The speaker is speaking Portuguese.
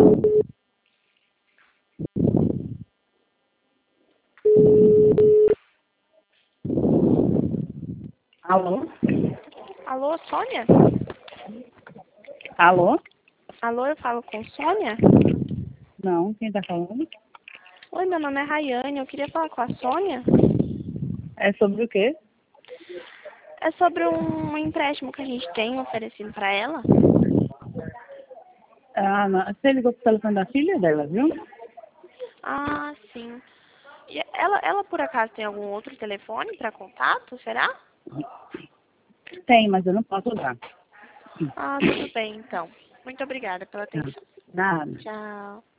Alô? Alô, Sônia? Alô? Alô, eu falo com Sônia? Não, quem tá falando? Oi, meu nome é Rayane, eu queria falar com a Sônia. É sobre o quê? É sobre um empréstimo que a gente tem oferecido para ela. Ah, não. Você ligou pro telefone da filha dela, viu? Ah, sim. E ela por acaso tem algum outro telefone para contato, será? Tem, mas eu não posso dar. Ah, tudo bem, então. Muito obrigada pela Tá. atenção. Nada. Tchau.